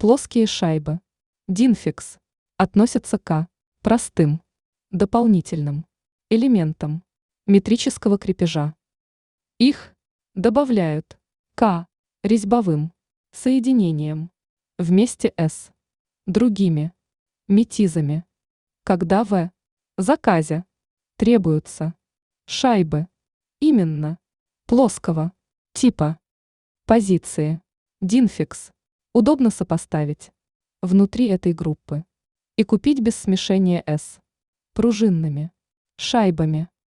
Плоские шайбы. Динфикс относятся к простым, дополнительным элементам метрического крепежа. Их добавляют к резьбовым соединениям вместе с другими метизами, когда в заказе требуются шайбы именно плоского типа. Позиции Динфикс удобно сопоставить внутри этой группы и купить без смешения с пружинными шайбами.